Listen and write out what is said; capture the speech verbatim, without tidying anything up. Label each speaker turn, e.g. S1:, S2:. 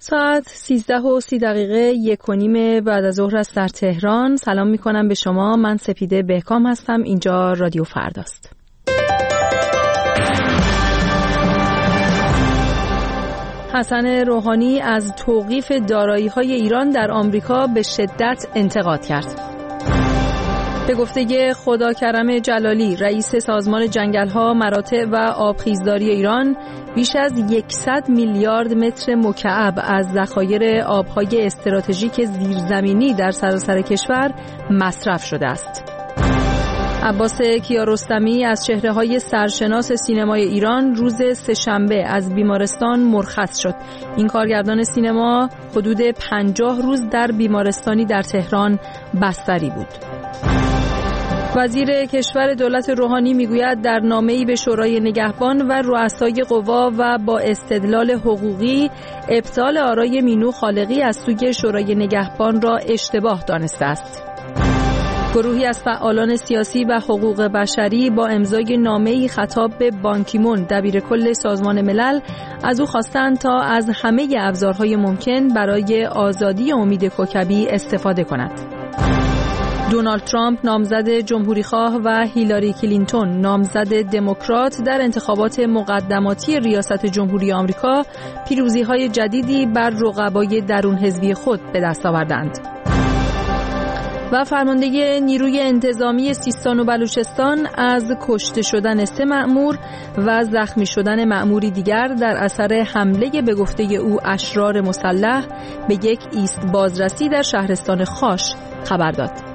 S1: ساعت سیزده و سی دقیقه یک و نیم بعد از ظهر است در تهران. سلام می کنم به شما. من سپیده بهکام هستم. اینجا رادیو فرداست. حسن روحانی از توقیف دارایی‌های ایران در آمریکا به شدت انتقاد کرد. به گفته خداکرم جلالی، رئیس سازمان جنگل‌ها، مراتع و آبخیزداری ایران، بیش از صد میلیارد متر مکعب از ذخایر آب‌های استراتژیک زیرزمینی در سراسر کشور مصرف شده است. عباس کیارستمی از چهره‌های سرشناس سینمای ایران روز سه‌شنبه از بیمارستان مرخص شد. این کارگردان سینما حدود پنجاه روز در بیمارستانی در تهران بستری بود. وزیر کشور دولت روحانی میگوید در نامه‌ای به شورای نگهبان و رؤسای قوا و با استدلال حقوقی ابطال آرای مینو خالقی از سوی شورای نگهبان را اشتباه دانسته است. گروهی از فعالان سیاسی و حقوق بشری با امضای نامه‌ای خطاب به بان کی مون دبیرکل سازمان ملل از او خواستند تا از همه ابزارهای ممکن برای آزادی امید کوکبی استفاده کند. دونالد ترامپ نامزد جمهوریخواه و هیلاری کلینتون نامزد دموکرات در انتخابات مقدماتی ریاست جمهوری آمریکا پیروزی‌های جدیدی بر رقبای درون حزبی خود به دست آوردند. و فرمانده نیروی انتظامی سیستان و بلوچستان از کشته شدن سه مأمور و زخمی شدن مأموری دیگر در اثر حمله به گفته او اشرار مسلح به یک ایست بازرسی در شهرستان خاش خبر داد.